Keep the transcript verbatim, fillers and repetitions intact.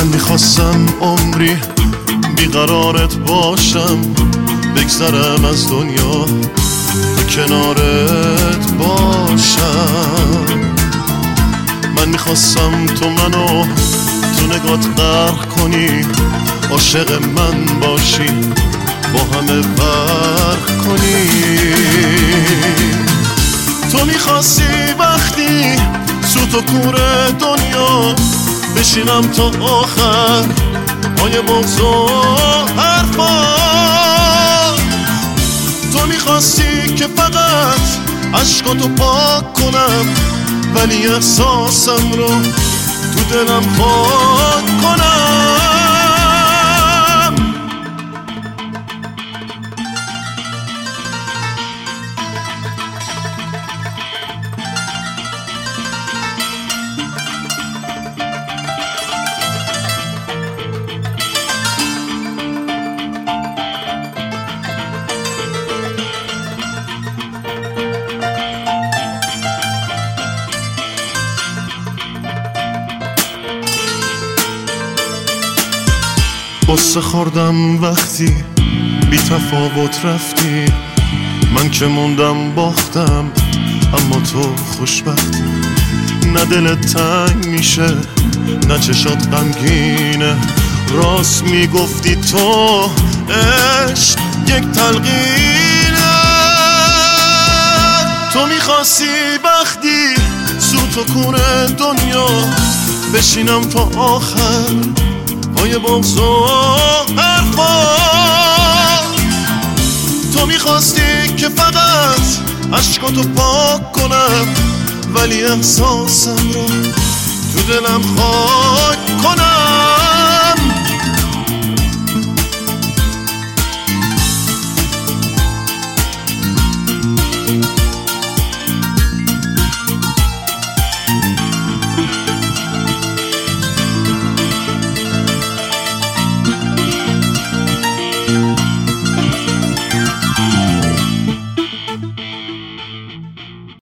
من میخواستم عمری بیقرارت باشم، بگذرم از دنیا تو کنارت باشم. من میخواستم تو منو تو نگات غرق کنی، عاشق من باشی، با همه برق کنی. تو میخواستی وقتی سوت و کور دنیا بشینم تا آخر پای بغض و حرفا. تو میخواستی که فقط عشقاتو پاک کنم، ولی احساسم رو تو دلم خاک کنم. قصه خوردم وقتی بی تفاوت رفتی، من که موندم باختم اما تو خوشبختی. نه دلت تنگ میشه نه چشات غمگینه، راست میگفتی تو عشق یک تلقینه. تو میخواستی وقتی سوت و کور دنیا بشینم تا آخر پای بغض و حرفا. تو میخواستی که فقط عشقاتو پاک کنم، ولی احساسم رو تو دلم خاک کنم.